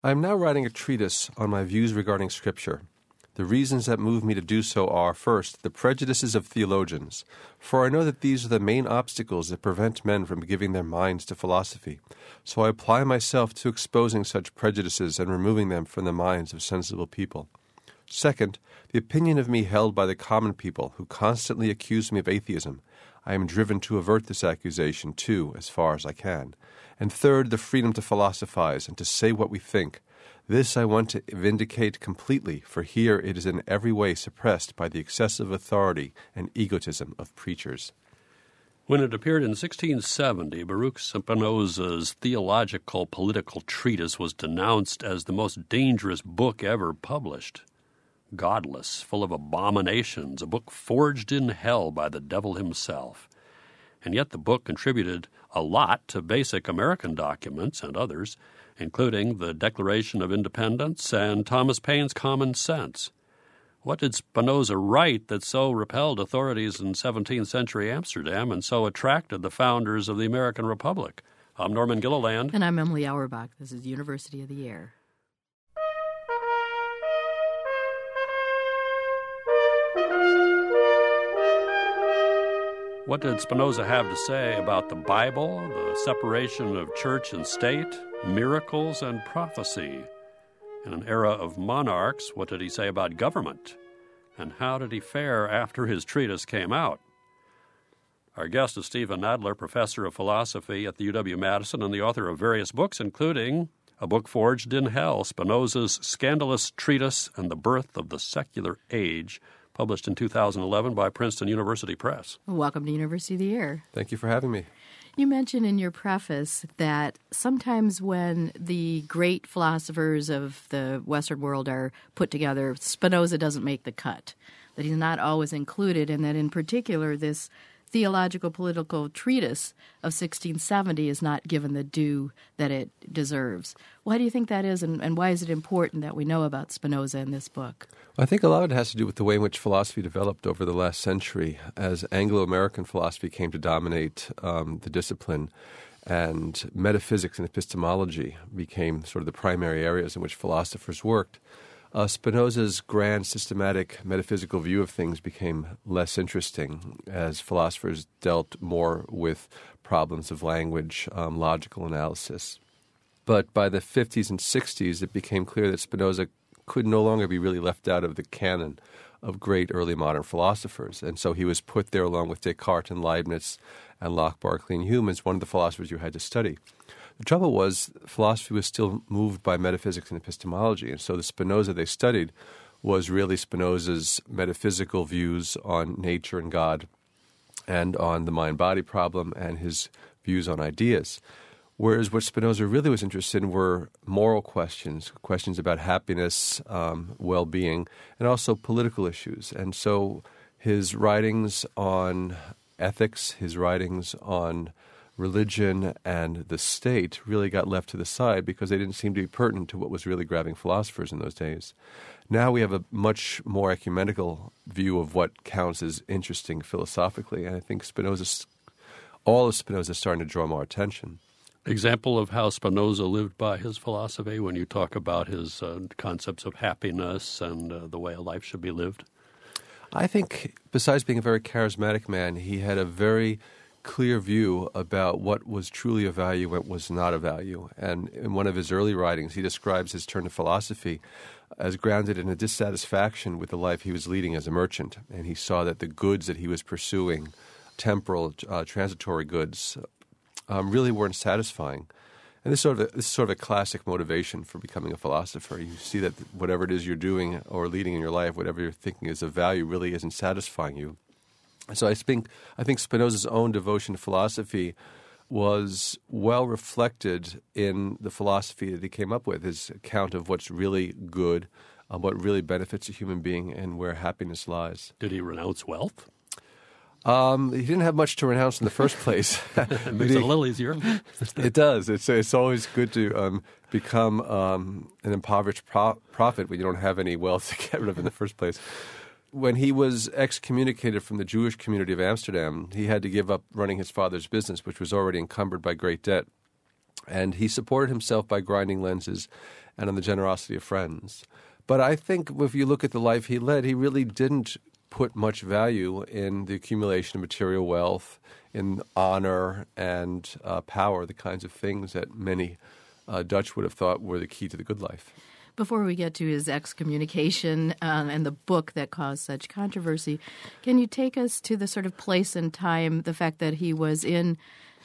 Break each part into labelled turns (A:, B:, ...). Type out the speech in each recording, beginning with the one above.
A: I am now writing a treatise on my views regarding Scripture. The reasons that move me to do so are, first, the prejudices of theologians, for I know that these are the main obstacles that prevent men from giving their minds to philosophy. So I apply myself to exposing such prejudices and removing them from the minds of sensible people. Second, the opinion of me held by the common people, who constantly accuse me of atheism. I am driven to avert this accusation, too, as far as I can. And third, the freedom to philosophize and to say what we think. This I want to vindicate completely, for here it is in every way suppressed by the excessive authority and egotism of preachers.
B: When it appeared in 1670, Baruch Spinoza's theological political treatise was denounced as the most dangerous book ever published. Godless, full of abominations, a book forged in hell by the devil himself. And yet the book contributed a lot to basic American documents and others, including the Declaration of Independence and Thomas Paine's Common Sense. What did Spinoza write that so repelled authorities in 17th century Amsterdam and so attracted the founders of the American Republic? I'm Norman Gilliland.
C: And I'm Emily Auerbach. This is University of the Air.
B: What did Spinoza have to say about the Bible, the separation of church and state, miracles and prophecy? In an era of monarchs, what did he say about government? And how did he fare after his treatise came out? Our guest is Stephen Adler, professor of philosophy at the UW-Madison and the author of various books, including a book forged in hell, Spinoza's Scandalous Treatise and the Birth of the Secular Age, published in 2011 by Princeton University Press.
C: Welcome to University of the Air.
A: Thank you for having me.
C: You mentioned in your preface that sometimes when the great philosophers of the Western world are put together, Spinoza doesn't make the cut, that he's not always included, and that in particular this theological political treatise of 1670 is not given the due that it deserves. Why do you think that is, and why is it important that we know about Spinoza in this book?
A: I think a lot of it has to do with the way in which philosophy developed over the last century as Anglo-American philosophy came to dominate the discipline, and metaphysics and epistemology became sort of the primary areas in which philosophers worked. Spinoza's grand systematic metaphysical view of things became less interesting as philosophers dealt more with problems of language, logical analysis. But by the 50s and 60s, it became clear that Spinoza could no longer be really left out of the canon of great early modern philosophers. And so he was put there along with Descartes and Leibniz and Locke, Berkeley, and Hume as one of the philosophers you had to study. The trouble was philosophy was still moved by metaphysics and epistemology, and so the Spinoza they studied was really Spinoza's metaphysical views on nature and God and on the mind-body problem and his views on ideas. Whereas what Spinoza really was interested in were moral questions, questions about happiness, well-being, and also political issues. And so his writings on ethics, his writings on religion and the state really got left to the side because they didn't seem to be pertinent to what was really grabbing philosophers in those days. Now we have a much more ecumenical view of what counts as interesting philosophically, and I think all of Spinoza is starting to draw more attention.
B: Example of how Spinoza lived by his philosophy when you talk about his concepts of happiness and the way a life should be lived?
A: I think besides being a very charismatic man, he had a very clear view about what was truly of value and what was not of value. And in one of his early writings, he describes his turn to philosophy as grounded in a dissatisfaction with the life he was leading as a merchant. And he saw that the goods that he was pursuing, temporal, transitory goods, really weren't satisfying. And this is sort of a classic motivation for becoming a philosopher. You see that whatever it is you're doing or leading in your life, whatever you're thinking is of value, really isn't satisfying you. So I think Spinoza's own devotion to philosophy was well reflected in the philosophy that he came up with, his account of what's really good, what really benefits a human being, and where happiness lies.
B: Did he renounce wealth?
A: He didn't have much to renounce in the first place.
B: It makes it a little easier.
A: It does. It's always good to become an impoverished prophet when you don't have any wealth to get rid of in the first place. When he was excommunicated from the Jewish community of Amsterdam, he had to give up running his father's business, which was already encumbered by great debt. And he supported himself by grinding lenses and on the generosity of friends. But I think if you look at the life he led, he really didn't put much value in the accumulation of material wealth, in honor and power, the kinds of things that many Dutch would have thought were the key to the good life.
C: Before we get to his excommunication and the book that caused such controversy, can you take us to the sort of place and time, the fact that he was in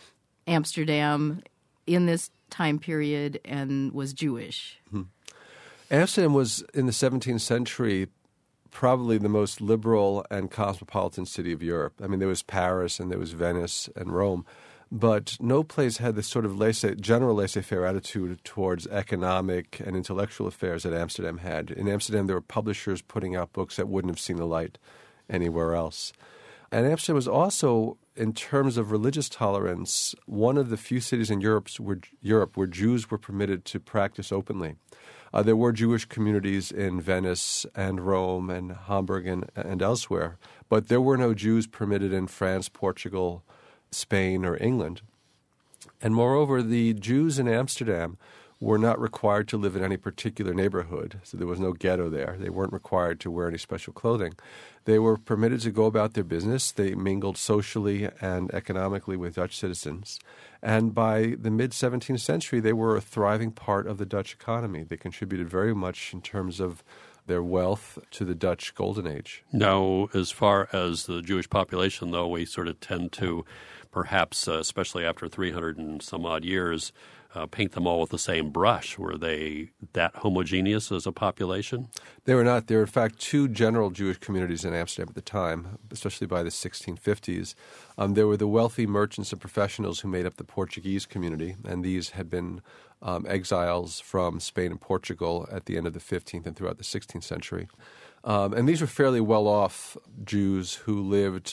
C: Amsterdam in this time period and was Jewish?
A: Amsterdam was, in the 17th century, probably the most liberal and cosmopolitan city of Europe. I mean, there was Paris and there was Venice and Rome, but no place had this sort of general laissez-faire attitude towards economic and intellectual affairs that Amsterdam had. In Amsterdam, there were publishers putting out books that wouldn't have seen the light anywhere else. And Amsterdam was also, in terms of religious tolerance, one of the few cities in Europe where Jews were permitted to practice openly. There were Jewish communities in Venice and Rome and Hamburg and elsewhere, but there were no Jews permitted in France, Portugal, Spain, or England. And moreover, the Jews in Amsterdam were not required to live in any particular neighborhood, so there was no ghetto there. They weren't required to wear any special clothing. They were permitted to go about their business. They mingled socially and economically with Dutch citizens. And by the mid-17th century, they were a thriving part of the Dutch economy. They contributed very much in terms of their wealth to the Dutch Golden Age.
B: Now, as far as the Jewish population, though, we sort of tend to perhaps, especially after 300 and some odd years, paint them all with the same brush. Were they that homogeneous as a population?
A: They were not. There were, in fact, two general Jewish communities in Amsterdam at the time, especially by the 1650s. There were the wealthy merchants and professionals who made up the Portuguese community, and these had been exiles from Spain and Portugal at the end of the 15th and throughout the 16th century. And these were fairly well-off Jews who lived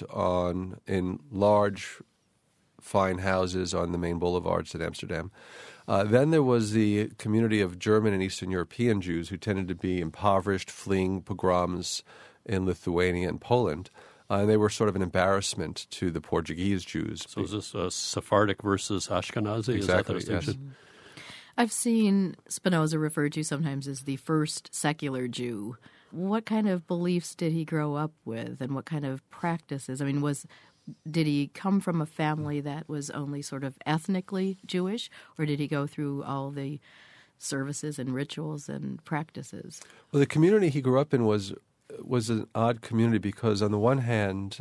A: in large, fine houses on the main boulevards in Amsterdam. Then there was the community of German and Eastern European Jews who tended to be impoverished, fleeing pogroms in Lithuania and Poland. And they were sort of an embarrassment to the Portuguese Jews.
B: So is this Sephardic versus Ashkenazi?
A: Exactly,
B: is that the distinction?
A: Yes.
C: I've seen Spinoza referred to sometimes as the first secular Jew. What kind of beliefs did he grow up with, and what kind of practices? I mean, did he come from a family that was only sort of ethnically Jewish, or did he go through all the services and rituals and practices?
A: Well, the community he grew up in was an odd community because, on the one hand,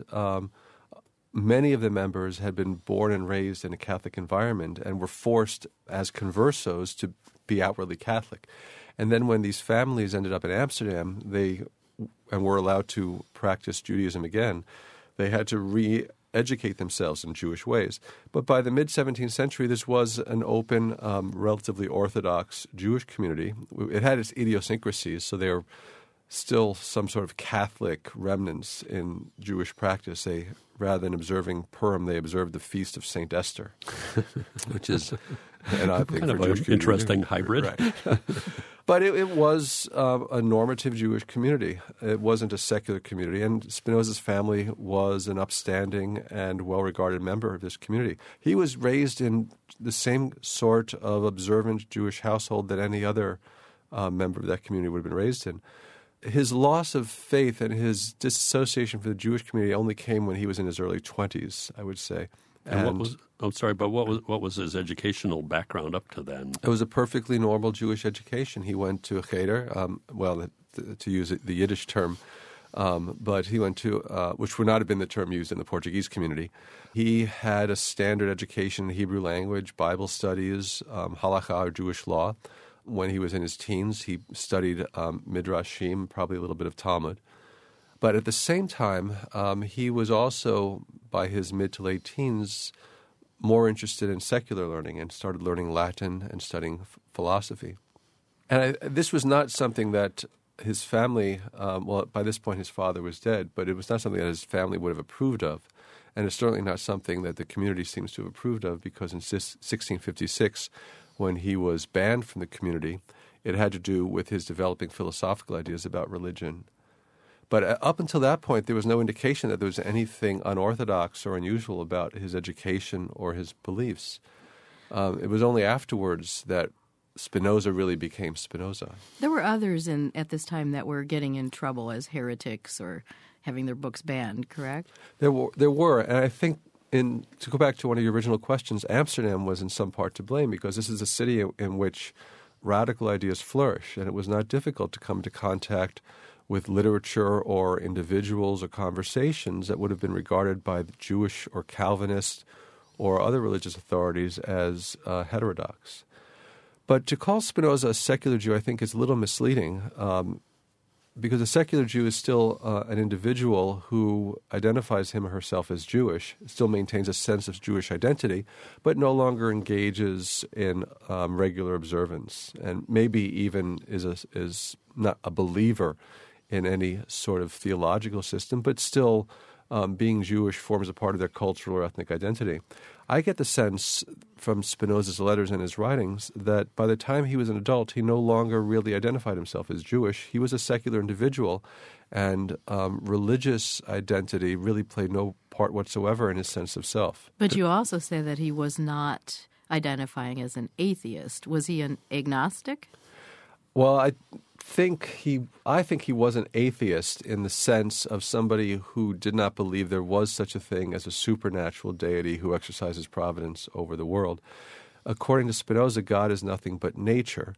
A: many of the members had been born and raised in a Catholic environment and were forced as conversos to be outwardly Catholic. And then when these families ended up in Amsterdam, and were allowed to practice Judaism again, they had to re-educate themselves in Jewish ways. But by the mid-17th century, this was an open, relatively Orthodox Jewish community. It had its idiosyncrasies, so there were still some sort of Catholic remnants in Jewish practice. Rather than observing Purim, they observed the Feast of St. Esther, which is an odd thing
B: kind
A: for
B: of
A: Jewish
B: an
A: community.
B: interesting hybrid.
A: Right. But it was a normative Jewish community. It wasn't a secular community. And Spinoza's family was an upstanding and well-regarded member of this community. He was raised in the same sort of observant Jewish household that any other member of that community would have been raised in. His loss of faith and his disassociation from the Jewish community only came when he was in his early 20s, I would say.
B: And what was his educational background up to then?
A: It was a perfectly normal Jewish education. He went to a cheder, to use the Yiddish term, but he went to, which would not have been the term used in the Portuguese community. He had a standard education in the Hebrew language, Bible studies, halakha, or Jewish law. When he was in his teens, he studied Midrashim, probably a little bit of Talmud. But at the same time, he was also, by his mid to late teens, more interested in secular learning and started learning Latin and studying philosophy. And this was not something that his family, by this point his father was dead, but it was not something that his family would have approved of. And it's certainly not something that the community seems to have approved of, because in 1656, when he was banned from the community, it had to do with his developing philosophical ideas about religion. But up until that point, there was no indication that there was anything unorthodox or unusual about his education or his beliefs. It was only afterwards that Spinoza really became Spinoza.
C: There were others at this time that were getting in trouble as heretics or having their books banned, correct?
A: There were, and I think to go back to one of your original questions, Amsterdam was in some part to blame because this is a city in which radical ideas flourish, and it was not difficult to come into contact with literature or individuals or conversations that would have been regarded by the Jewish or Calvinist or other religious authorities as heterodox. But to call Spinoza a secular Jew, I think, is a little misleading because a secular Jew is still an individual who identifies him or herself as Jewish, still maintains a sense of Jewish identity, but no longer engages in regular observance, and maybe even is not a believer in any sort of theological system, but still being Jewish forms a part of their cultural or ethnic identity. I get the sense from Spinoza's letters and his writings that by the time he was an adult, he no longer really identified himself as Jewish. He was a secular individual, and religious identity really played no part whatsoever in his sense of self.
C: But you also say that he was not identifying as an atheist. Was he an agnostic?
A: Well, I think he was an atheist in the sense of somebody who did not believe there was such a thing as a supernatural deity who exercises providence over the world. According to Spinoza, God is nothing but nature,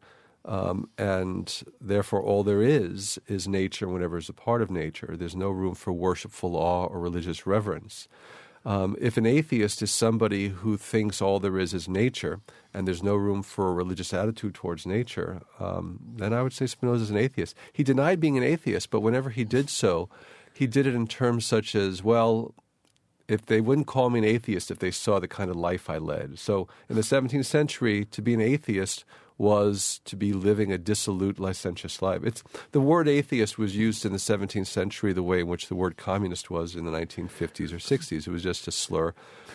A: and therefore all there is nature and whatever is a part of nature. There's no room for worshipful awe or religious reverence. If an atheist is somebody who thinks all there is nature and there's no room for a religious attitude towards nature, then I would say Spinoza is an atheist. He denied being an atheist, but whenever he did so, he did it in terms such as, well, if they wouldn't call me an atheist if they saw the kind of life I led. So in the 17th century, to be an atheist was to be living a dissolute, licentious life. The word atheist was used in the 17th century the way in which the word communist was in the 1950s or 60s. It was just a slur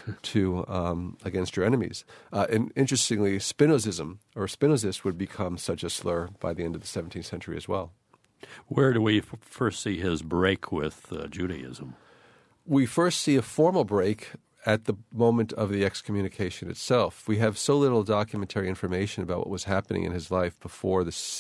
A: to against your enemies. And interestingly, Spinozism or Spinozist would become such a slur by the end of the 17th century as well.
B: Where do we first see his break with Judaism?
A: We first see a formal break at the moment of the excommunication itself. We have so little documentary information about what was happening in his life before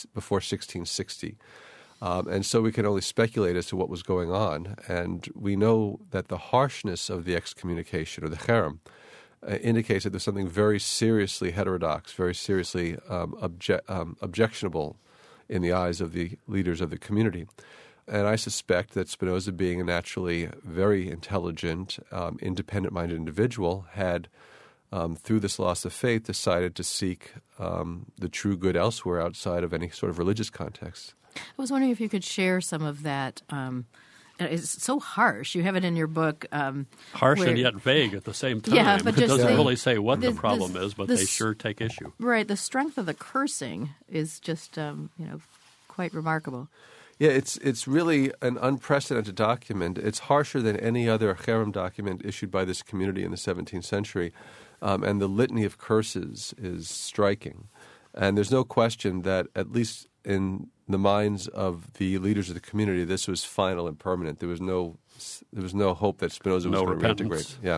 A: 1660. And so we can only speculate as to what was going on. And we know that the harshness of the excommunication, or the cherem, indicates that there's something very seriously heterodox, very seriously objectionable in the eyes of the leaders of the community. And I suspect that Spinoza, being a naturally very intelligent, independent-minded individual, had, through this loss of faith, decided to seek the true good elsewhere outside of any sort of religious context.
C: I was wondering if you could share some of that. It's so harsh. You have it in your book.
B: Harsh and yet vague at the same time.
C: Yeah, but
B: it doesn't really say what the problem is, but they sure take issue.
C: Right. The strength of the cursing is just, quite remarkable.
A: Yeah, it's really an unprecedented document. It's harsher than any other cherem document issued by this community in the 17th century, and the litany of curses is striking. And there's no question that, at least in the minds of the leaders of the community, this was final and permanent. There was no hope that Spinoza was going to reintegrate. Yeah.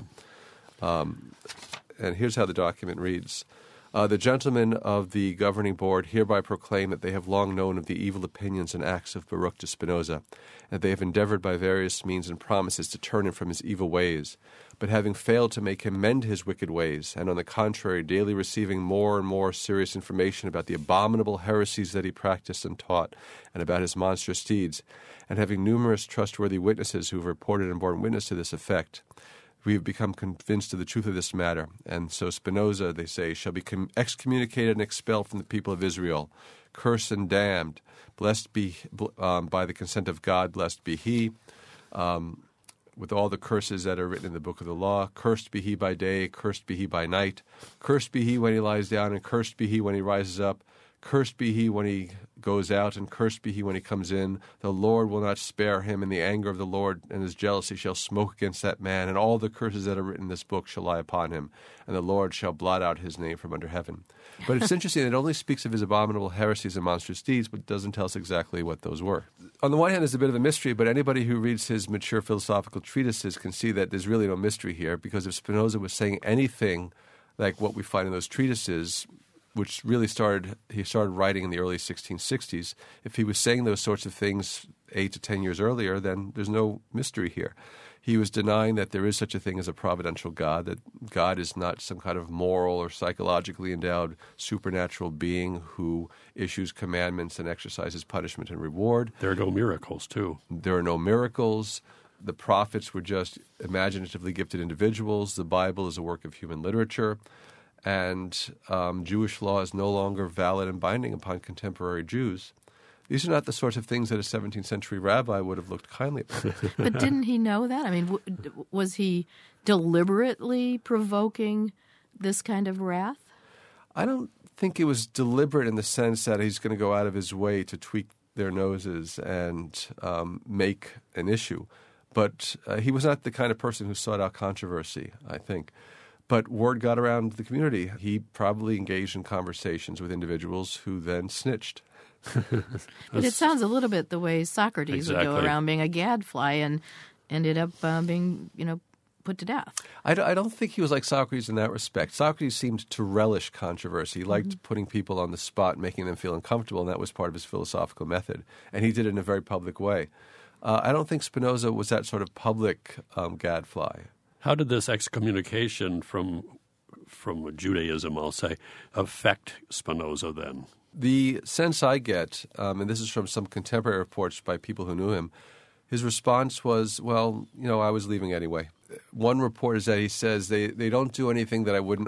A: And here's how the document reads. The gentlemen of the governing board hereby proclaim that they have long known of the evil opinions and acts of Baruch de Spinoza, and they have endeavored by various means and promises to turn him from his evil ways, but having failed to make him mend his wicked ways, and on the contrary daily receiving more and more serious information about the abominable heresies that he practiced and taught, and about his monstrous deeds, and having numerous trustworthy witnesses who have reported and borne witness to this effect, we have become convinced of the truth of this matter. And so Spinoza, they say, shall be excommunicated and expelled from the people of Israel, cursed and damned, blessed be by the consent of God, blessed be he, with all the curses that are written in the book of the law. Cursed be he by day, cursed be he by night. Cursed be he when he lies down, and cursed be he when he rises up. Cursed be he when he goes out, and cursed be he when he comes in. The Lord will not spare him, and the anger of the Lord and his jealousy shall smoke against that man, and all the curses that are written in this book shall lie upon him, and the Lord shall blot out his name from under heaven. But it's interesting, it only speaks of his abominable heresies and monstrous deeds, but doesn't tell us exactly what those were. On the one hand, there's a bit of a mystery, but anybody who reads his mature philosophical treatises can see that there's really no mystery here, because if Spinoza was saying anything like what we find in those treatises, which really he started writing in the early 1660s. If he was saying those sorts of things 8 to 10 years earlier, then there's no mystery here. He was denying that there is such a thing as a providential God, that God is not some kind of moral or psychologically endowed supernatural being who issues commandments and exercises punishment and reward.
B: There are no miracles, too.
A: There are no miracles. The prophets were just imaginatively gifted individuals. The Bible is a work of human literature. And Jewish law is no longer valid and binding upon contemporary Jews. These are not the sorts of things that a 17th century rabbi would have looked kindly upon.
C: But didn't he know that? I mean, was he deliberately provoking this kind of wrath?
A: I don't think it was deliberate in the sense that he's going to go out of his way to tweak their noses and make an issue. But he was not the kind of person who sought out controversy, I think. But word got around the community. He probably engaged in conversations with individuals who then snitched.
C: But it sounds a little bit the way Socrates would go around being a gadfly and ended up being, put to death.
A: I don't think he was like Socrates in that respect. Socrates seemed to relish controversy. He liked putting people on the spot, making them feel uncomfortable, and that was part of his philosophical method. And he did it in a very public way. I don't think Spinoza was that sort of public gadfly.
B: How did this excommunication from Judaism, I'll say, affect Spinoza then?
A: The sense I get, and this is from some contemporary reports by people who knew him, his response was, well, I was leaving anyway. One report is that he says they don't do anything that I wouldn't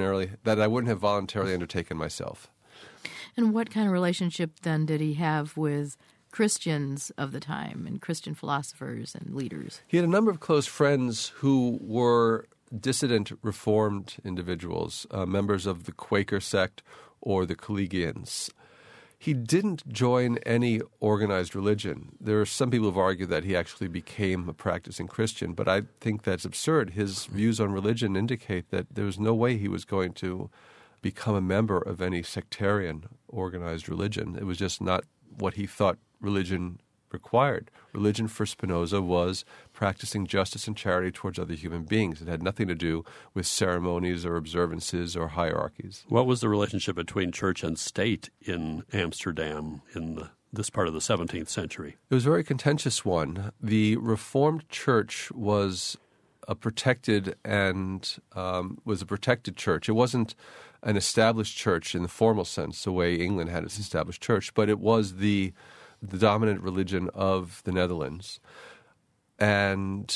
A: have voluntarily undertaken myself.
C: And what kind of relationship then did he have with Christians of the time and Christian philosophers and leaders?
A: He had a number of close friends who were dissident Reformed individuals, members of the Quaker sect or the Collegians. He didn't join any organized religion. There are some people who've argued that he actually became a practicing Christian, but I think that's absurd. His views on religion indicate that there was no way he was going to become a member of any sectarian organized religion. It was just not what he thought religion required. Religion for Spinoza was practicing justice and charity towards other human beings. It had nothing to do with ceremonies or observances or hierarchies.
B: What was the relationship between church and state in Amsterdam in this part of the 17th century?
A: It was a very contentious one. The Reformed Church was a protected church. It wasn't an established church in the formal sense, the way England had its established church, but it was the dominant religion of the Netherlands. And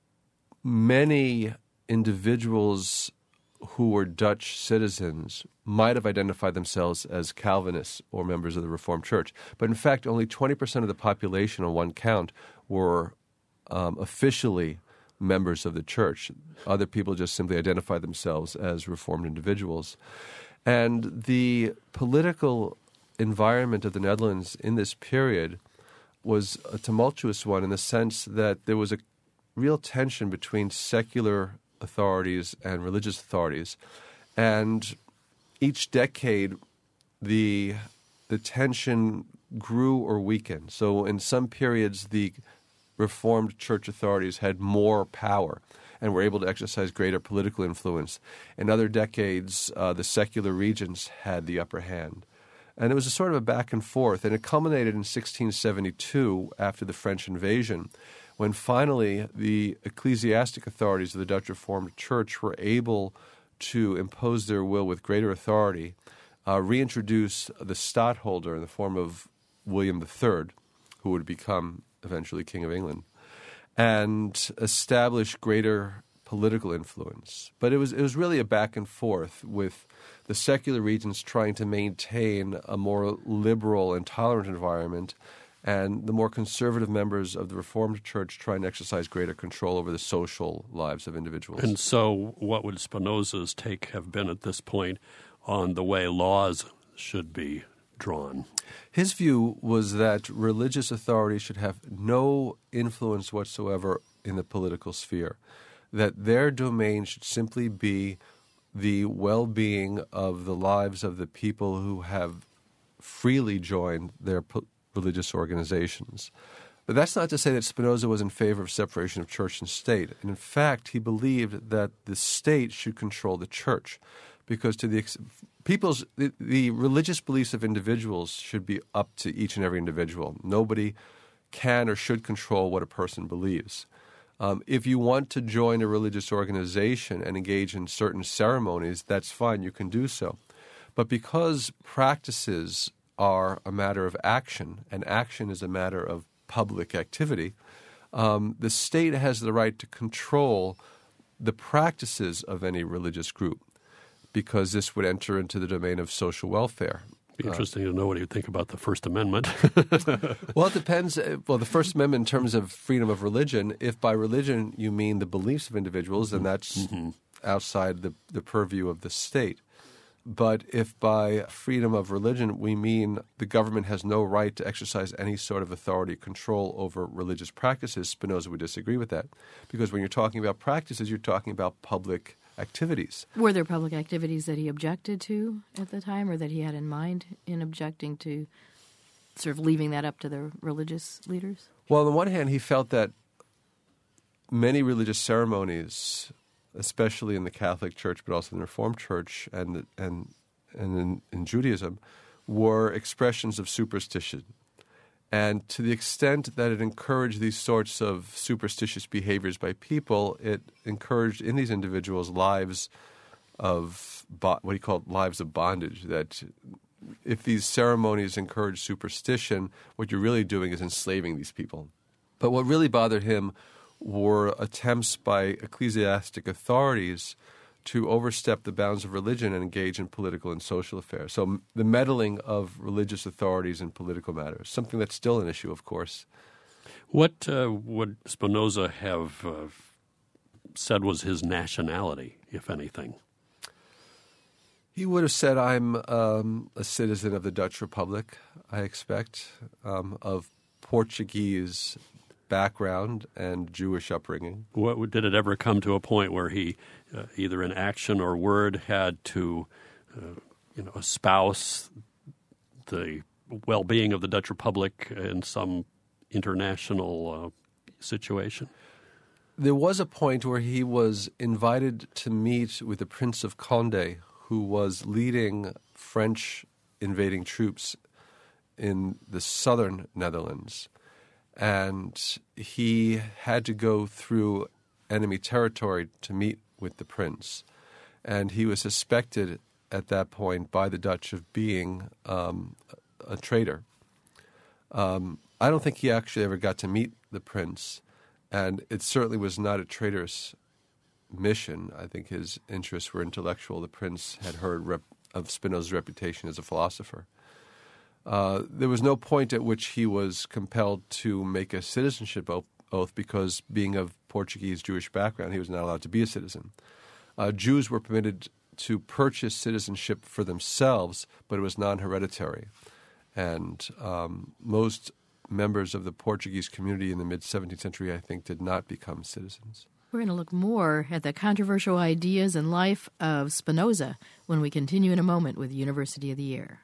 A: many individuals who were Dutch citizens might have identified themselves as Calvinists or members of the Reformed Church. But in fact, only 20% of the population on one count were officially members of the church. Other people just simply identified themselves as Reformed individuals. And the political environment of the Netherlands in this period was a tumultuous one in the sense that there was a real tension between secular authorities and religious authorities. And each decade, the tension grew or weakened. So in some periods, the Reformed church authorities had more power and were able to exercise greater political influence. In other decades, the secular regions had the upper hand. And it was a sort of a back and forth, and it culminated in 1672 after the French invasion, when finally the ecclesiastic authorities of the Dutch Reformed Church were able to impose their will with greater authority, reintroduce the stadtholder in the form of William III, who would become eventually King of England, and establish greater political influence. But it was really a back and forth with the secular regions trying to maintain a more liberal and tolerant environment, and the more conservative members of the Reformed Church trying to exercise greater control over the social lives of individuals.
B: And so what would Spinoza's take have been at this point on the way laws should be drawn?
A: His view was that religious authorities should have no influence whatsoever in the political sphere, that their domain should simply be the well-being of the lives of the people who have freely joined their religious organizations. But that's not to say that Spinoza was in favor of separation of church and state. And in fact, he believed that the state should control the church, because to the religious beliefs of individuals should be up to each and every individual. Nobody can or should control what a person believes. If you want to join a religious organization and engage in certain ceremonies, that's fine, you can do so. But because practices are a matter of action, and action is a matter of public activity, the state has the right to control the practices of any religious group, because this would enter into the domain of social welfare.
B: Be interesting to know what you think about the First Amendment.
A: Well, it depends. Well, the First Amendment in terms of freedom of religion, if by religion you mean the beliefs of individuals, then that's outside the purview of the state. But if by freedom of religion we mean the government has no right to exercise any sort of authority control over religious practices, Spinoza would disagree with that. Because when you're talking about practices, you're talking about public activities.
C: Were there public activities that he objected to at the time, or that he had in mind in objecting to, sort of leaving that up to the religious leaders?
A: Well, on the one hand, he felt that many religious ceremonies, especially in the Catholic Church, but also in the Reformed Church and in Judaism, were expressions of superstition. And to the extent that it encouraged these sorts of superstitious behaviors by people, it encouraged in these individuals lives of what he called lives of bondage. That if these ceremonies encourage superstition, what you're really doing is enslaving these people. But what really bothered him were attempts by ecclesiastic authorities to overstep the bounds of religion and engage in political and social affairs. So the meddling of religious authorities in political matters, something that's still an issue, of course.
B: What would Spinoza have said was his nationality, if anything?
A: He would have said, I'm a citizen of the Dutch Republic, I expect, of Portuguese background and Jewish upbringing.
B: Did it ever come to a point where he, either in action or word, had to, espouse the well-being of the Dutch Republic in some international situation?
A: There was a point where he was invited to meet with the Prince of Condé, who was leading French invading troops in the southern Netherlands. And he had to go through enemy territory to meet with the prince. And he was suspected at that point by the Dutch of being a traitor. I don't think he actually ever got to meet the prince, and it certainly was not a traitorous mission. I think his interests were intellectual. The prince had heard of Spinoza's reputation as a philosopher. There was no point at which he was compelled to make a citizenship oath because, being of Portuguese Jewish background, he was not allowed to be a citizen. Jews were permitted to purchase citizenship for themselves, but it was non-hereditary. And most members of the Portuguese community in the mid-17th century, I think, did not become citizens.
C: We're going to look more at the controversial ideas and life of Spinoza when we continue in a moment with University of the Year.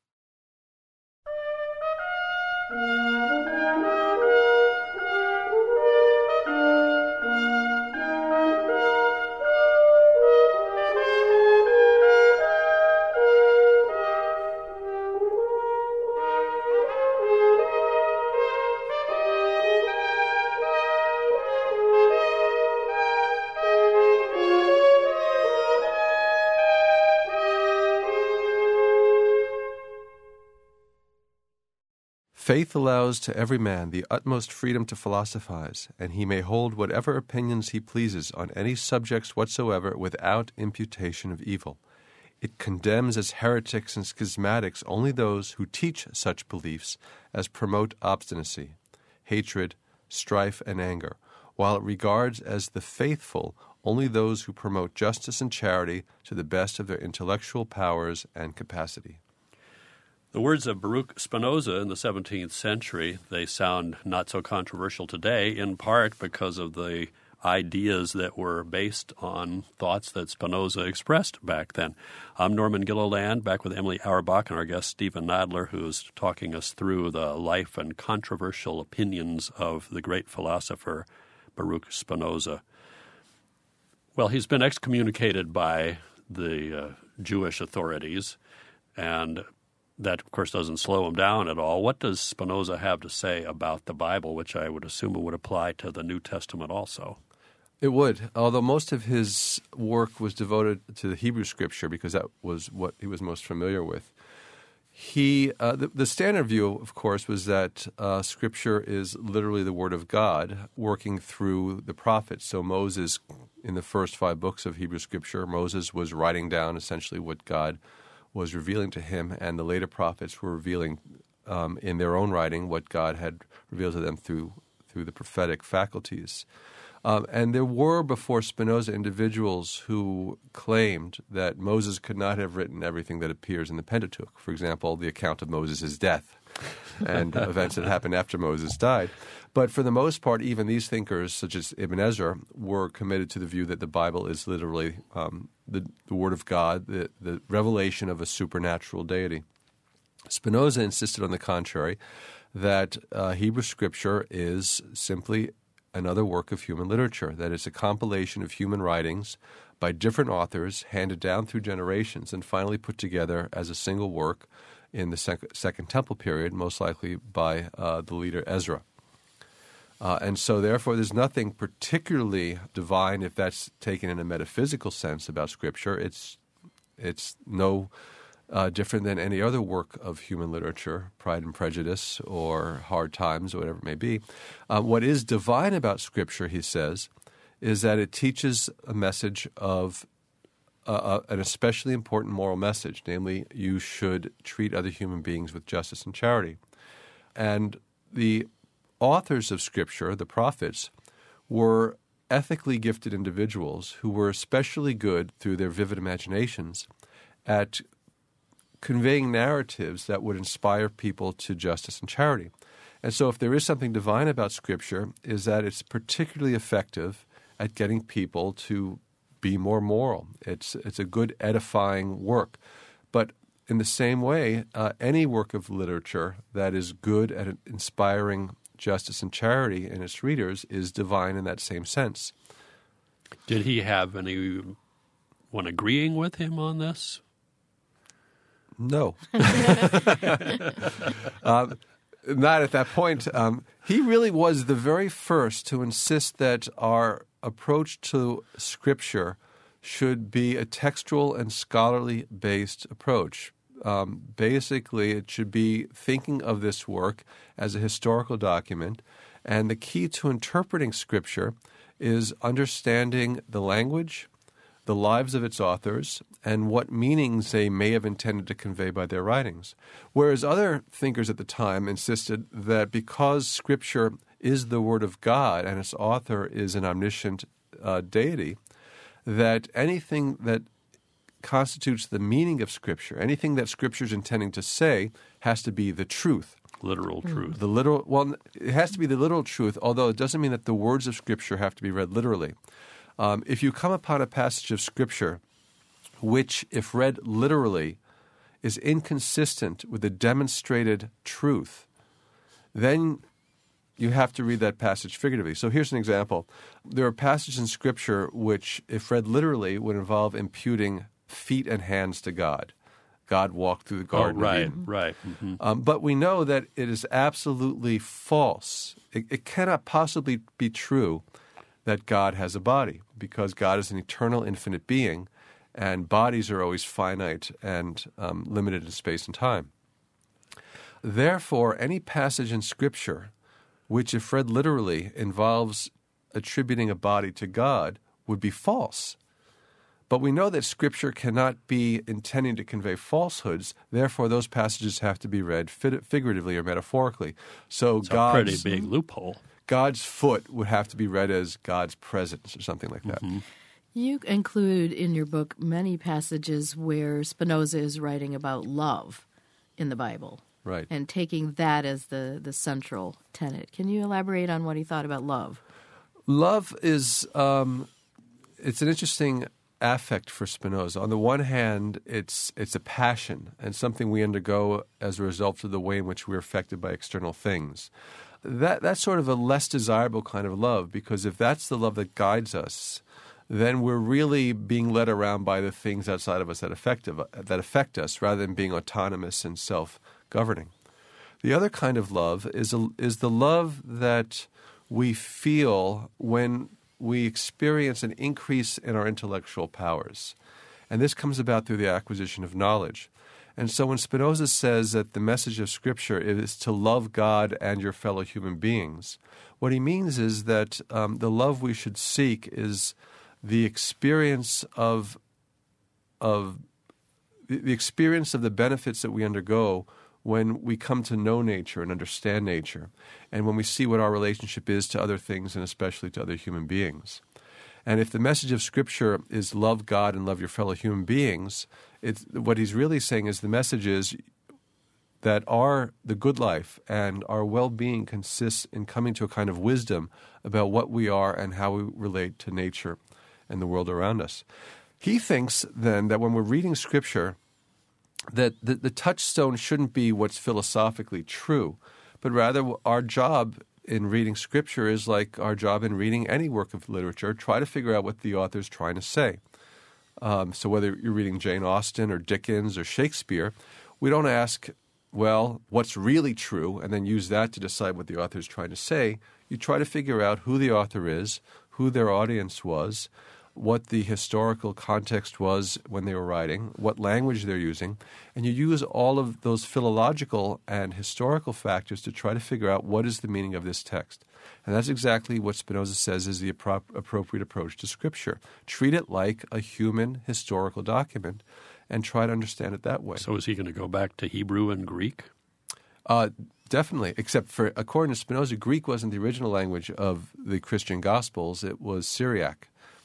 A: Faith allows to every man the utmost freedom to philosophize, and he may hold whatever opinions he pleases on any subjects whatsoever without imputation of evil. It condemns as heretics and schismatics only those who teach such beliefs as promote obstinacy, hatred, strife, and anger, while it regards as the faithful only those who promote justice and charity to the best of their intellectual powers and capacity.
B: The words of Baruch Spinoza in the 17th century, they sound not so controversial today, in part because of the ideas that were based on thoughts that Spinoza expressed back then. I'm Norman Gilliland, back with Emily Auerbach and our guest Stephen Nadler, who's talking us through the life and controversial opinions of the great philosopher Baruch Spinoza. Well, he's been excommunicated by the Jewish authorities, and that, of course, doesn't slow him down at all. What does Spinoza have to say about the Bible, which I would assume would apply to the New Testament also?
A: It would, although most of his work was devoted to the Hebrew Scripture because that was what he was most familiar with. The standard view, of course, was that Scripture is literally the Word of God working through the prophets. So Moses, in the first 5 books of Hebrew Scripture, Moses was writing down essentially what God was revealing to him, and the later prophets were revealing in their own writing what God had revealed to them through the prophetic faculties. And there were before Spinoza individuals who claimed that Moses could not have written everything that appears in the Pentateuch. For example, the account of Moses' death and events that happened after Moses died. But for the most part, even these thinkers, such as Ibn Ezra, were committed to the view that the Bible is literally the Word of God, the revelation of a supernatural deity. Spinoza insisted on the contrary, that Hebrew Scripture is simply another work of human literature, that it's a compilation of human writings by different authors handed down through generations and finally put together as a single work in the Second Temple period, most likely by the leader Ezra. And so therefore there's nothing particularly divine, if that's taken in a metaphysical sense, about Scripture. It's no different than any other work of human literature, Pride and Prejudice or Hard Times or whatever it may be. What is divine about Scripture, he says, is that it teaches a message of an especially important moral message, namely you should treat other human beings with justice and charity. And the authors of Scripture, the prophets, were ethically gifted individuals who were especially good through their vivid imaginations at conveying narratives that would inspire people to justice and charity. And so if there is something divine about Scripture, is that it's particularly effective at getting people to be more moral. It's a good edifying work. But in the same way, any work of literature that is good at inspiring justice and charity in its readers is divine in that same sense.
B: Did he have anyone agreeing with him on this?
A: No. Not at that point. He really was the very first to insist that our approach to Scripture should be a textual and scholarly-based approach. Basically, it should be thinking of this work as a historical document, and the key to interpreting Scripture is understanding the language, the lives of its authors, and what meanings they may have intended to convey by their writings. Whereas other thinkers at the time insisted that because Scripture is the Word of God and its author is an omniscient deity, that anything that constitutes the meaning of Scripture, anything that Scripture is intending to say, has to be the truth.
B: Literal truth.
A: It has to be the literal truth, although it doesn't mean that the words of Scripture have to be read literally. If you come upon a passage of Scripture which, if read literally, is inconsistent with the demonstrated truth, then you have to read that passage figuratively. So here's an example. There are passages in Scripture which, if read literally, would involve imputing feet and hands to God. God walked through the Garden of Eden.
B: Right. Mm-hmm.
A: But we know that it is absolutely false. It cannot possibly be true that God has a body, because God is an eternal, infinite being, and bodies are always finite and limited in space and time. Therefore, any passage in Scripture which, if read literally, involves attributing a body to God would be false. But we know that Scripture cannot be intending to convey falsehoods. Therefore, those passages have to be read figuratively or metaphorically. So
B: it's a pretty big loophole.
A: God's foot would have to be read as God's presence or something like that.
B: Mm-hmm.
C: You include in your book many passages where Spinoza is writing about love in the Bible.
A: Right.
C: And taking that as the central tenet. Can you elaborate on what he thought about love?
A: Love is it's an interesting affect for Spinoza. On the one hand, it's a passion and something we undergo as a result of the way in which we're affected by external things. That's sort of a less desirable kind of love, because if that's the love that guides us, then we're really being led around by the things outside of us that affect us, rather than being autonomous and self-governing. The other kind of love is the love that we feel when we experience an increase in our intellectual powers. And this comes about through the acquisition of knowledge. And so when Spinoza says that the message of Scripture is to love God and your fellow human beings, what he means is that the love we should seek is the experience of the experience of the benefits that we undergo when we come to know nature and understand nature, and when we see what our relationship is to other things and especially to other human beings. And if the message of Scripture is love God and love your fellow human beings, what he's really saying is the message is that the good life and our well-being consists in coming to a kind of wisdom about what we are and how we relate to nature and the world around us. He thinks then that when we're reading Scripture, that the touchstone shouldn't be what's philosophically true, but rather our job in reading Scripture is like our job in reading any work of literature. Try to figure out what the author's trying to say. So whether you're reading Jane Austen or Dickens or Shakespeare, we don't ask, well, what's really true, and then use that to decide what the author's trying to say. You try to figure out who the author is, who their audience was, what the historical context was when they were writing, what language they're using, and you use all of those philological and historical factors to try to figure out what is the meaning of this text. And that's exactly what Spinoza says is the appropriate approach to Scripture. Treat it like a human historical document and try to understand it that way.
B: So is he going to go back to Hebrew and Greek?
A: Definitely, except for, according to Spinoza, Greek wasn't the original language of the Christian Gospels. It was Syriac.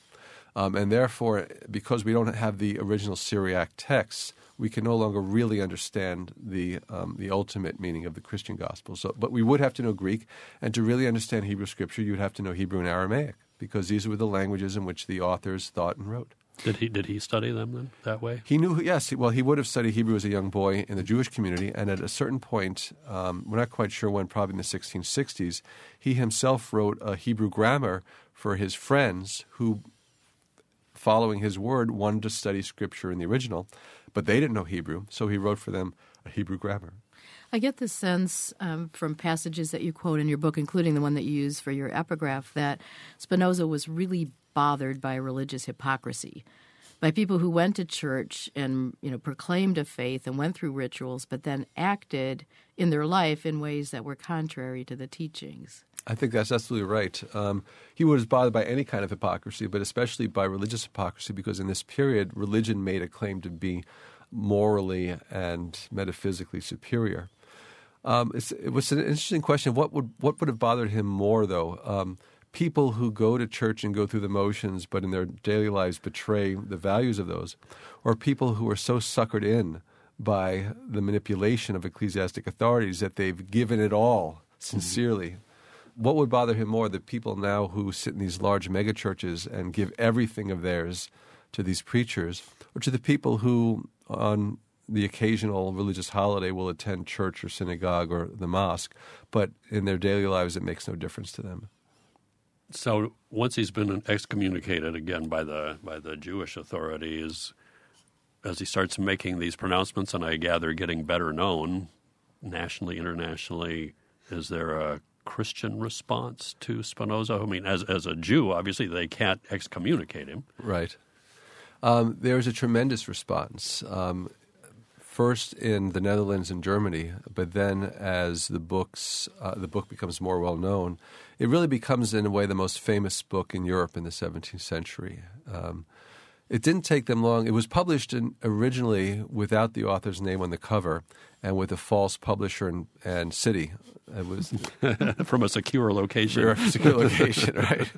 A: And therefore, because we don't have the original Syriac texts, we can no longer really understand the ultimate meaning of the Christian gospel. But we would have to know Greek, and to really understand Hebrew Scripture, you'd have to know Hebrew and Aramaic, because these were the languages in which the authors thought and wrote.
B: Did he study them then that way?
A: He knew, yes. Well, he would have studied Hebrew as a young boy in the Jewish community, and at a certain point, we're not quite sure when, probably in the 1660s, he himself wrote a Hebrew grammar for his friends who, following his word, wanted to study Scripture in the original, but they didn't know Hebrew, so he wrote for them a Hebrew grammar.
C: I get the sense from passages that you quote in your book, including the one that you use for your epigraph, that Spinoza was really bothered by religious hypocrisy, by people who went to church and proclaimed a faith and went through rituals, but then acted in their life in ways that were contrary to the teachings.
A: I think that's absolutely right. He was bothered by any kind of hypocrisy, but especially by religious hypocrisy, because in this period, religion made a claim to be morally and metaphysically superior. It was an interesting question. What would have bothered him more, though? People who go to church and go through the motions, but in their daily lives betray the values of those, or people who are so suckered in by the manipulation of ecclesiastic authorities that they've given it all sincerely. Mm-hmm. What would bother him more, the people now who sit in these large megachurches and give everything of theirs to these preachers, or to the people who on the occasional religious holiday will attend church or synagogue or the mosque, but in their daily lives it makes no difference to them?
B: So once he's been excommunicated again by the Jewish authorities, as he starts making these pronouncements, and I gather getting better known nationally, internationally, is there a Christian response to Spinoza? I mean, as a Jew, obviously they can't excommunicate him. Right.
A: There's a tremendous response. First in the Netherlands and Germany, but then as the book becomes more well known, it really becomes in a way the most famous book in Europe in the 17th century. It didn't take them long. It was published originally without the author's name on the cover and with a false publisher and city. It was
B: from a secure location.
A: Right.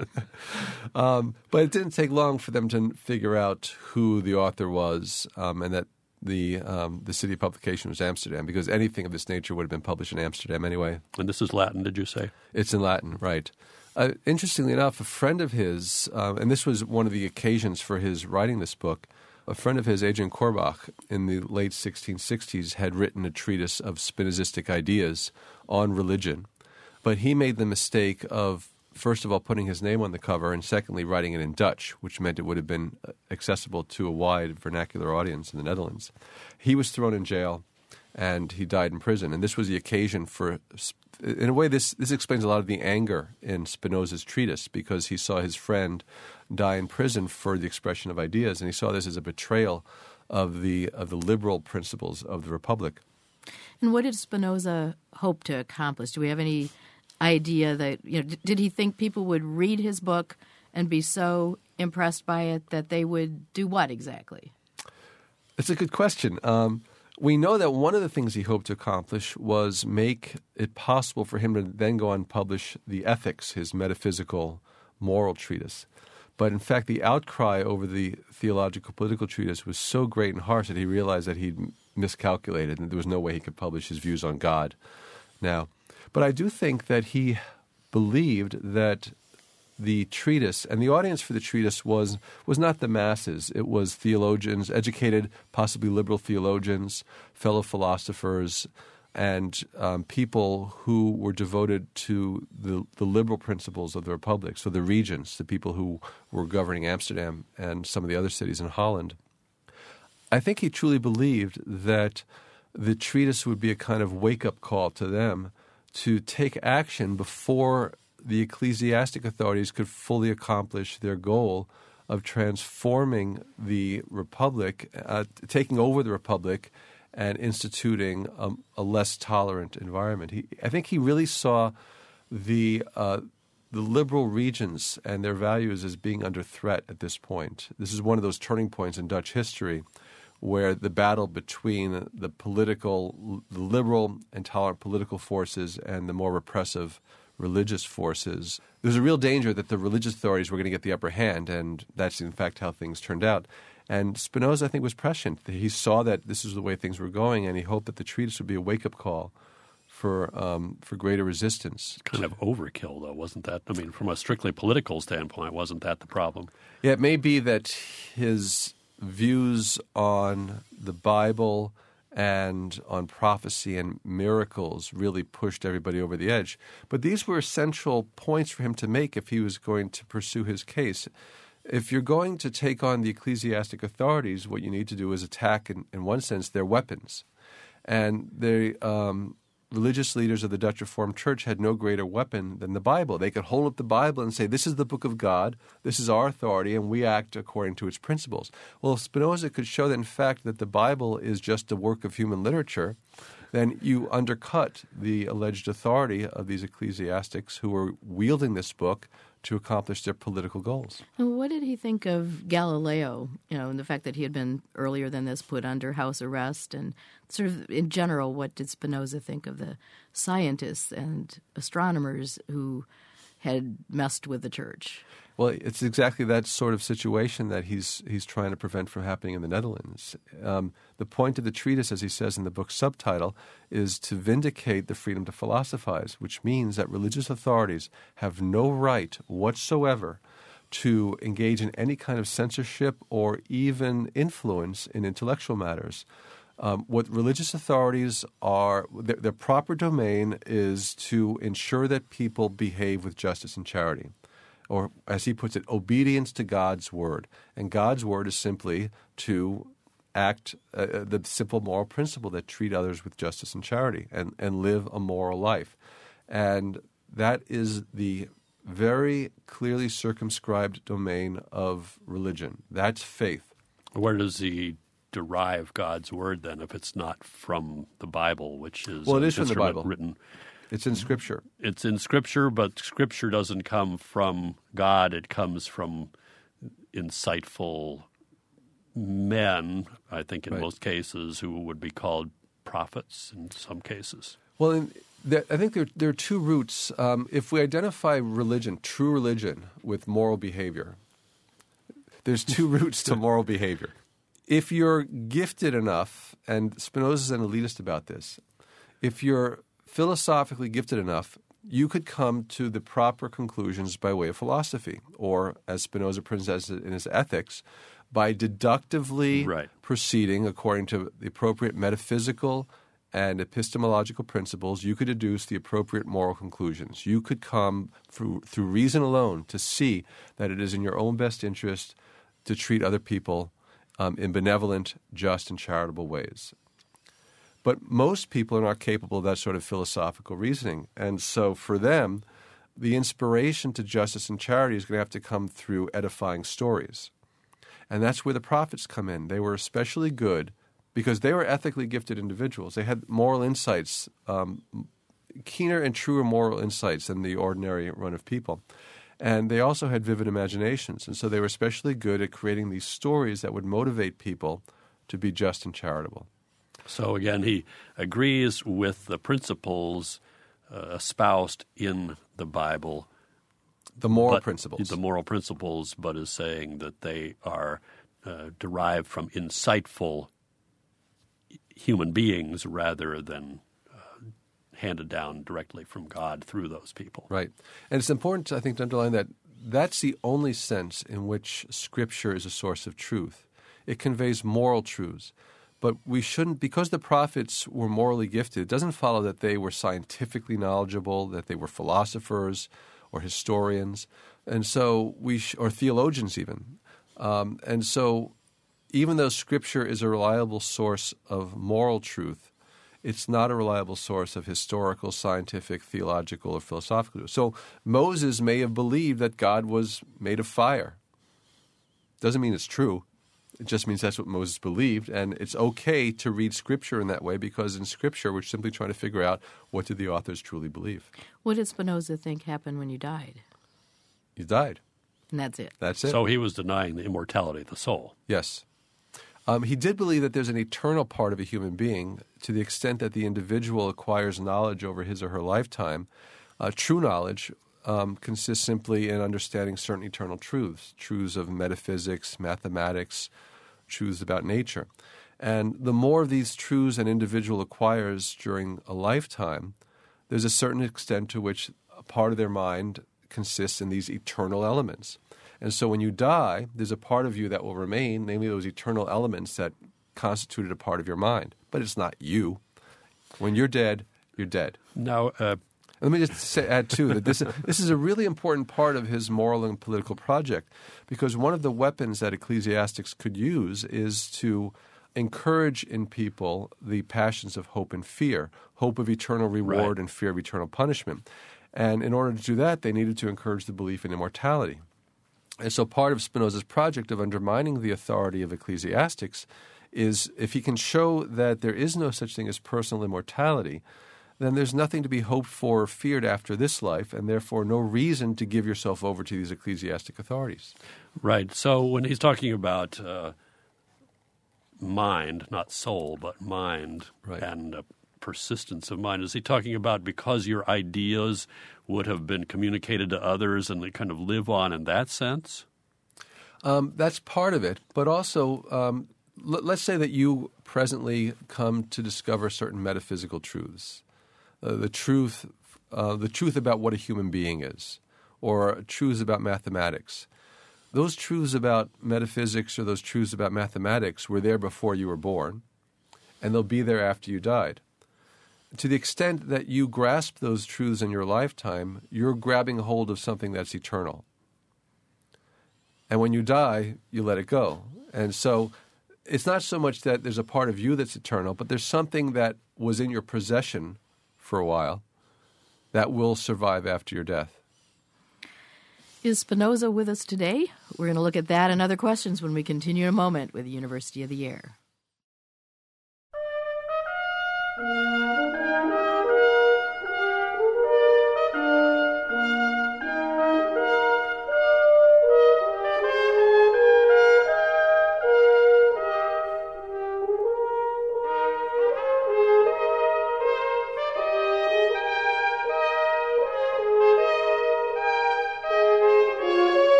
A: But it didn't take long for them to figure out who the author was, and that the city of publication was Amsterdam, because anything of this nature would have been published in Amsterdam anyway.
B: And this is Latin, did you say?
A: It's in Latin, right. Interestingly enough, a friend of his, and this was one of the occasions for his writing this book, a friend of his, Adrian Korbach, in the late 1660s, had written a treatise of Spinozistic ideas on religion. But he made the mistake of, first of all, putting his name on the cover, and secondly, writing it in Dutch, which meant it would have been accessible to a wide vernacular audience in the Netherlands. He was thrown in jail, and he died in prison. And this was the occasion for, in a way, this explains a lot of the anger in Spinoza's treatise, because he saw his friend die in prison for the expression of ideas, and he saw this as a betrayal of the liberal principles of the Republic.
C: And what did Spinoza hope to accomplish? Do we have any idea that, did he think people would read his book and be so impressed by it that they would do what exactly?
A: It's a good question. We know that one of the things he hoped to accomplish was make it possible for him to then go on and publish the Ethics, his metaphysical moral treatise. But in fact, the outcry over the theological political treatise was so great and harsh that he realized that he'd miscalculated and there was no way he could publish his views on God now. But I do think that he believed that the treatise, and the audience for the treatise was not the masses. It was theologians, educated, possibly liberal theologians, fellow philosophers, and people who were devoted to the liberal principles of the Republic, so the regents, the people who were governing Amsterdam and some of the other cities in Holland. I think he truly believed that the treatise would be a kind of wake-up call to them to take action before the ecclesiastic authorities could fully accomplish their goal of transforming the Republic, taking over the Republic, and instituting a less tolerant environment. I think he really saw the liberal regions and their values as being under threat at this point. This is one of those turning points in Dutch history where the battle between the liberal and tolerant political forces and the more repressive religious forces, there's a real danger that the religious authorities were going to get the upper hand, and that's in fact how things turned out. And Spinoza, I think, was prescient. He saw that this is the way things were going, and he hoped that the treatise would be a wake-up call for greater resistance.
B: Kind of overkill, though, wasn't that? I mean, from a strictly political standpoint, wasn't that the problem?
A: Yeah, it may be that his views on the Bible and on prophecy and miracles really pushed everybody over the edge. But these were essential points for him to make if he was going to pursue his case. If you're going to take on the ecclesiastic authorities, what you need to do is attack, in one sense, their weapons. And the religious leaders of the Dutch Reformed Church had no greater weapon than the Bible. They could hold up the Bible and say, this is the book of God, this is our authority, and we act according to its principles. Well, if Spinoza could show that, in fact, that the Bible is just a work of human literature, then you undercut the alleged authority of these ecclesiastics who were wielding this book to accomplish their political goals.
C: And what did he think of Galileo, and the fact that he had been earlier than this put under house arrest, and sort of in general, what did Spinoza think of the scientists and astronomers who had messed with the church?
A: Well, it's exactly that sort of situation that he's trying to prevent from happening in the Netherlands. The point of the treatise, as he says in the book's subtitle, is to vindicate the freedom to philosophize, which means that religious authorities have no right whatsoever to engage in any kind of censorship or even influence in intellectual matters. What religious authorities are, their proper domain is to ensure that people behave with justice and charity, or as he puts it, obedience to God's word. And God's word is simply to act the simple moral principle that treat others with justice and charity and live a moral life. And that is the very clearly circumscribed domain of religion. That's faith.
B: Where does he derive God's word then, if it's not from the Bible, which is
A: it is from the Bible.
B: Written?
A: It's in Scripture.
B: It's in Scripture, but Scripture doesn't come from God. It comes from insightful men, I think in most cases, who would be called prophets in some cases.
A: Well, I think there are two roots. If we identify religion, true religion, with moral behavior, there's two roots to moral behavior. if you're gifted enough, and Spinoza's an elitist about this, if you're philosophically gifted enough, you could come to the proper conclusions by way of philosophy, or as Spinoza presents it in his Ethics, by deductively proceeding according to the appropriate metaphysical and epistemological principles. You could deduce the appropriate moral conclusions. You could come through reason alone to see that it is in your own best interest to treat other people in benevolent, just, and charitable ways. But most people are not capable of that sort of philosophical reasoning. And so for them, the inspiration to justice and charity is going to have to come through edifying stories. And that's where the prophets come in. They were especially good because they were ethically gifted individuals. They had moral insights, keener and truer moral insights than the ordinary run of people. And they also had vivid imaginations. And so they were especially good at creating these stories that would motivate people to be just and charitable.
B: So again, he agrees with the principles espoused in the Bible.
A: The moral principles.
B: The moral principles, but is saying that they are derived from insightful human beings rather than handed down directly from God through those people.
A: Right. And it's important, I think, to underline that that's the only sense in which Scripture is a source of truth. It conveys moral truths. But we shouldn't, because the prophets were morally gifted, it doesn't follow that they were scientifically knowledgeable, that they were philosophers or historians, and so or theologians even. And so even though Scripture is a reliable source of moral truth, it's not a reliable source of historical, scientific, theological, or philosophical truth. So Moses may have believed that God was made of fire. Doesn't mean it's true. It just means that's what Moses believed, and it's okay to read Scripture in that way because in Scripture we're simply trying to figure out what did the authors truly believe.
C: What did Spinoza think happened when you died?
A: You died.
C: And that's it.
A: That's it.
B: So he was denying the immortality of the soul.
A: Yes. He did believe that there's an eternal part of a human being to the extent that the individual acquires knowledge over his or her lifetime. True knowledge consists simply in understanding certain eternal truths of metaphysics, mathematics, truths about nature. And the more of these truths an individual acquires during a lifetime, there's a certain extent to which a part of their mind consists in these eternal elements. And so when you die, there's a part of you that will remain, namely those eternal elements that constituted a part of your mind. But it's not you. When you're dead, you're dead.
B: Now,
A: let me just add, too, that this is a really important part of his moral and political project, because one of the weapons that ecclesiastics could use is to encourage in people the passions of hope and fear, hope of eternal reward and fear of eternal punishment. And in order to do that, they needed to encourage the belief in immortality. And so part of Spinoza's project of undermining the authority of ecclesiastics is if he can show that there is no such thing as personal immortality, then there's nothing to be hoped for or feared after this life, and therefore no reason to give yourself over to these ecclesiastic authorities.
B: Right. So when he's talking about mind, not soul, but mind and persistence of mind, is he talking about because your ideas would have been communicated to others and they kind of live on in that sense?
A: That's part of it, but also let's say that you presently come to discover certain metaphysical truths. The truth about what a human being is, or truths about mathematics. Those truths about metaphysics or those truths about mathematics were there before you were born, and they'll be there after you died. To the extent that you grasp those truths in your lifetime, you're grabbing hold of something that's eternal. And when you die, you let it go. And so it's not so much that there's a part of you that's eternal, but there's something that was in your possession for a while that will survive after your death.
C: Is Spinoza with us today? We're going to look at that and other questions when we continue in a moment with the University of the Year.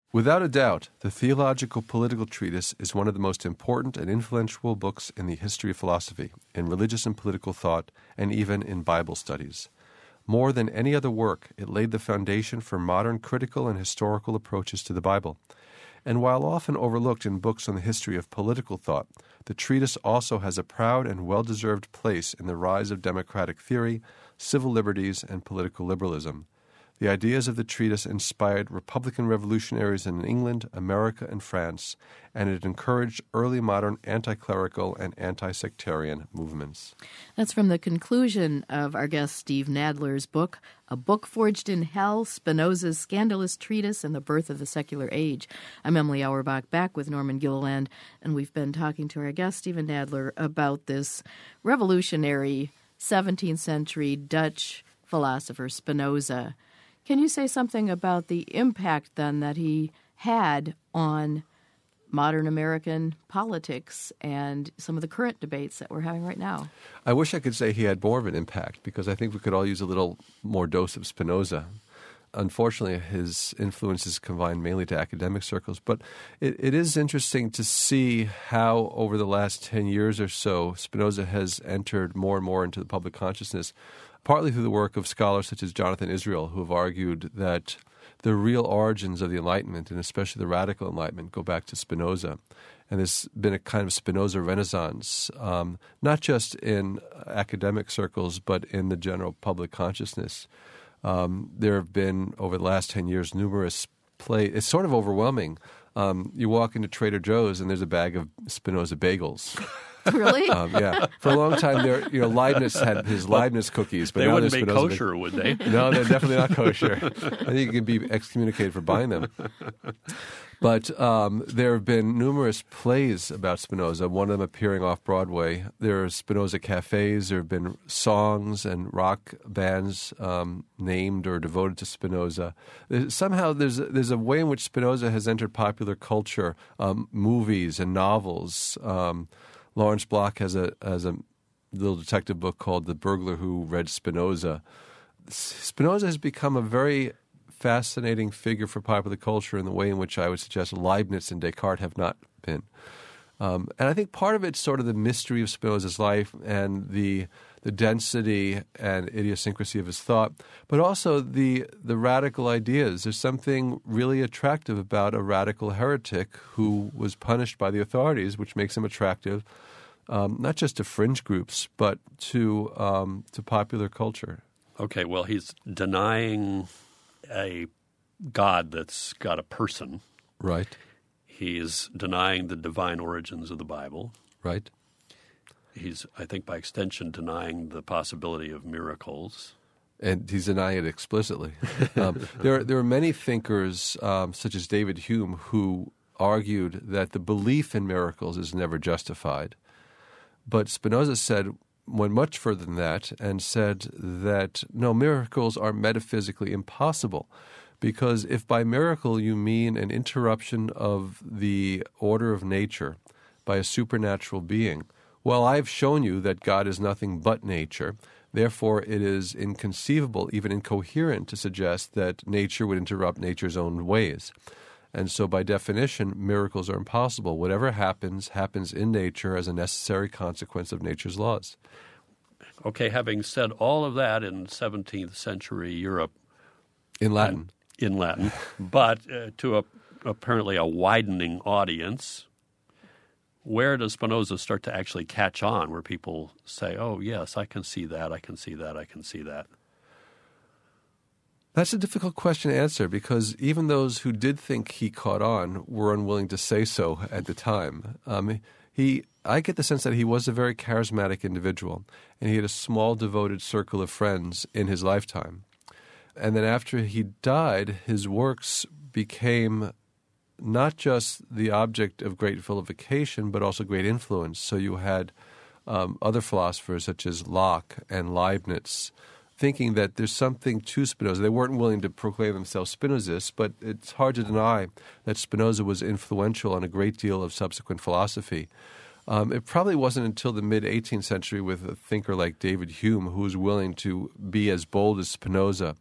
A: Without a doubt, the Theological Political Treatise is one of the most important and influential books in the history of philosophy, in religious and political thought, and even in Bible studies. More than any other work, it laid the foundation for modern critical and historical approaches to the Bible. And while often overlooked in books on the history of political thought, the treatise also has a proud and well-deserved place in the rise of democratic theory, civil liberties, and political liberalism. The ideas of the treatise inspired Republican revolutionaries in England, America, and France, and it encouraged early modern anti-clerical and anti-sectarian movements.
C: That's from the conclusion of our guest Steve Nadler's book, A Book Forged in Hell, Spinoza's Scandalous Treatise and the Birth of the Secular Age. I'm Emily Auerbach, back with Norman Gilliland, and we've been talking to our guest Stephen Nadler about this revolutionary 17th century Dutch philosopher Spinoza. Can you say something about the impact, then, that he had on modern American politics and some of the current debates that we're having right now?
A: I wish I could say he had more of an impact, because I think we could all use a little more dose of Spinoza. Unfortunately, his influence is confined mainly to academic circles. But it is interesting to see how, over the last 10 years or so, Spinoza has entered more and more into the public consciousness, partly through the work of scholars such as Jonathan Israel, who have argued that the real origins of the Enlightenment, and especially the radical Enlightenment, go back to Spinoza. And there's been a kind of Spinoza renaissance, not just in academic circles, but in the general public consciousness. There have been, over the last 10 years, numerous plays. It's sort of overwhelming. You walk into Trader Joe's and there's a bag of Spinoza bagels.
C: Really?
A: Yeah. For a long time, Leibniz had his Leibniz cookies. But
B: they
A: now
B: wouldn't be
A: Spinoza
B: kosher, would they?
A: No, they're definitely not kosher. I think you can be excommunicated for buying them. But there have been numerous plays about Spinoza, one of them appearing off-Broadway. There are Spinoza cafes. There have been songs and rock bands named or devoted to Spinoza. Somehow there's a way in which Spinoza has entered popular culture, movies and novels. Lawrence Block has a little detective book called The Burglar Who Read Spinoza. Spinoza has become a very fascinating figure for popular culture in the way in which I would suggest Leibniz and Descartes have not been. And I think part of it's sort of the mystery of Spinoza's life and the density and idiosyncrasy of his thought, but also the radical ideas. There's something really attractive about a radical heretic who was punished by the authorities, which makes him attractive, not just to fringe groups, but to popular culture.
B: Okay, well, he's denying a God that's got a person.
A: Right.
B: He's denying the divine origins of the Bible.
A: Right.
B: He's, I think, by extension, denying the possibility of miracles.
A: And he's denying it explicitly. There are many thinkers, such as David Hume, who argued that the belief in miracles is never justified. But Spinoza went much further than that and said that, no, miracles are metaphysically impossible. Because if by miracle you mean an interruption of the order of nature by a supernatural being, well, I've shown you that God is nothing but nature. Therefore, it is inconceivable, even incoherent, to suggest that nature would interrupt nature's own ways. And so by definition, miracles are impossible. Whatever happens in nature as a necessary consequence of nature's laws.
B: Okay, having said all of that in 17th century Europe.
A: In Latin.
B: But to apparently a widening audience, where does Spinoza start to actually catch on, where people say, oh, yes, I can see that, I can see that, I can see that?
A: That's a difficult question to answer, because even those who did think he caught on were unwilling to say so at the time. I get the sense that he was a very charismatic individual, and he had a small, devoted circle of friends in his lifetime. And then after he died, his works became not just the object of great vilification, but also great influence. So you had other philosophers such as Locke and Leibniz thinking that there's something to Spinoza. They weren't willing to proclaim themselves Spinozists, but it's hard to deny that Spinoza was influential on a great deal of subsequent philosophy. It probably wasn't until the mid-18th century with a thinker like David Hume who was willing to be as bold as Spinoza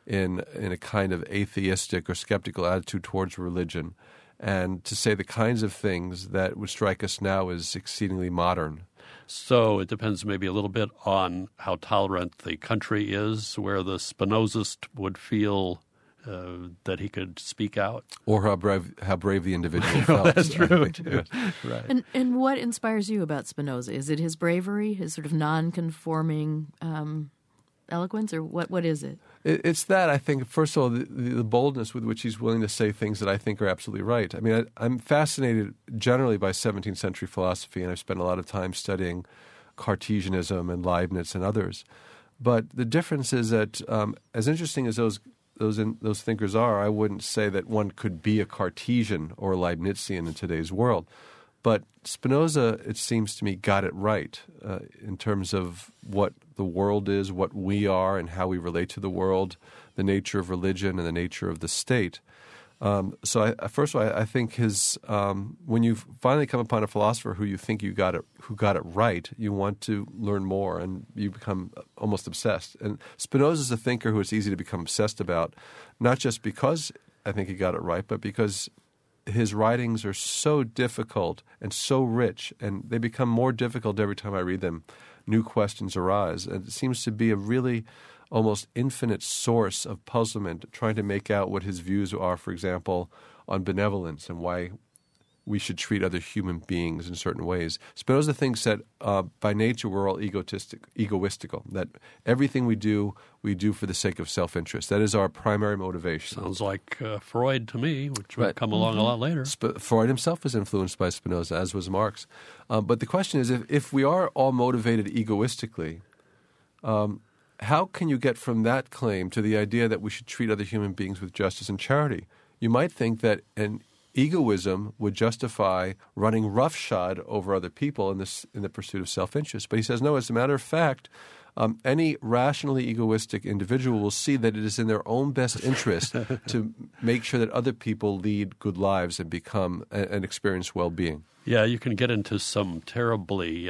A: in a kind of atheistic or skeptical attitude towards religion, and to say the kinds of things that would strike us now as exceedingly modern.
B: So it depends maybe a little bit on how tolerant the country is, where the Spinozist would feel that he could speak out.
A: Or how brave the individual felt.
B: That's true, too. Right.
C: And what inspires you about Spinoza? Is it his bravery, his sort of non-conforming eloquence, or what is it?
A: It's that, I think, first of all, the boldness with which he's willing to say things that I think are absolutely right. I mean, I'm fascinated generally by 17th century philosophy, and I've spent a lot of time studying Cartesianism and Leibniz and others. But the difference is that as interesting as those thinkers are, I wouldn't say that one could be a Cartesian or a Leibnizian in today's world. But Spinoza, it seems to me, got it right in terms of what the world is, what we are, and how we relate to the world, the nature of religion and the nature of the state. So first of all, I think when you finally come upon a philosopher who you think who got it right, you want to learn more, and you become almost obsessed. And Spinoza is a thinker who it's easy to become obsessed about, not just because I think he got it right, but because his writings are so difficult and so rich, and they become more difficult every time I read them. New questions arise, and it seems to be a really almost infinite source of puzzlement, trying to make out what his views are, for example, on benevolence and why we should treat other human beings in certain ways. Spinoza thinks that by nature we're all egoistical, that everything we do for the sake of self-interest. That is our primary motivation.
B: Sounds like Freud to me, which would come along a lot later.
A: Freud himself was influenced by Spinoza, as was Marx. But the question is, if we are all motivated egoistically, how can you get from that claim to the idea that we should treat other human beings with justice and charity? You might think that an egoism would justify running roughshod over other people in the pursuit of self-interest. But he says, no, as a matter of fact, any rationally egoistic individual will see that it is in their own best interest to make sure that other people lead good lives and become and experience well-being.
B: Yeah, you can get into some terribly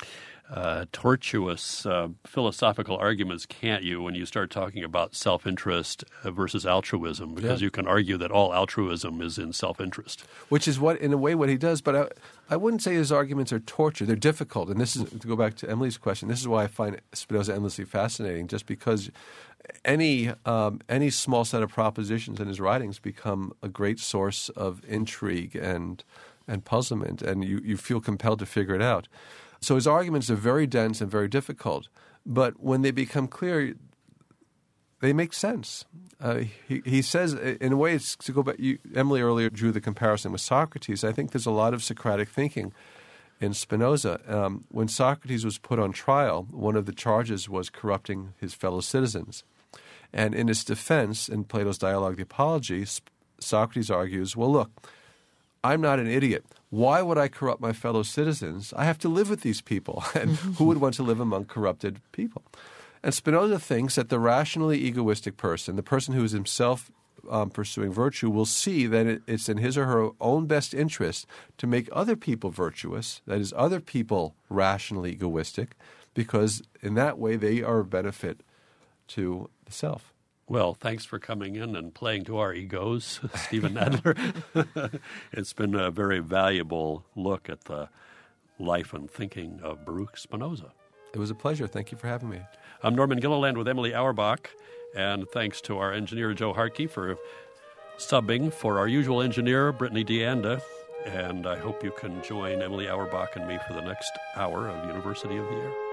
B: tortuous philosophical arguments, can't you, when you start talking about self-interest versus altruism, because you can argue that all altruism is in self-interest.
A: Which is in a way what he does, but I wouldn't say his arguments are torture. They're difficult, and this is, to go back to Emily's question, this is why I find Spinoza endlessly fascinating, just because any small set of propositions in his writings become a great source of intrigue and puzzlement, and you feel compelled to figure it out. So his arguments are very dense and very difficult, but when they become clear, they make sense. He says, in a way, it's to go back. Emily earlier drew the comparison with Socrates. I think there's a lot of Socratic thinking in Spinoza. When Socrates was put on trial, one of the charges was corrupting his fellow citizens. And in his defense, in Plato's Dialogue, the Apology, Socrates argues, well, look, I'm not an idiot. Why would I corrupt my fellow citizens? I have to live with these people. And who would want to live among corrupted people? And Spinoza thinks that the rationally egoistic person, the person who is himself pursuing virtue, will see that it's in his or her own best interest to make other people virtuous, that is, other people rationally egoistic, because in that way they are a benefit to the self.
B: Well, thanks for coming in and playing to our egos, Stephen Nadler. It's been a very valuable look at the life and thinking of Baruch Spinoza.
A: It was a pleasure. Thank you for having me.
B: I'm Norman Gilliland with Emily Auerbach, and thanks to our engineer, Joe Hartke, for subbing for our usual engineer, Brittany DeAnda. And I hope you can join Emily Auerbach and me for the next hour of University of the Air.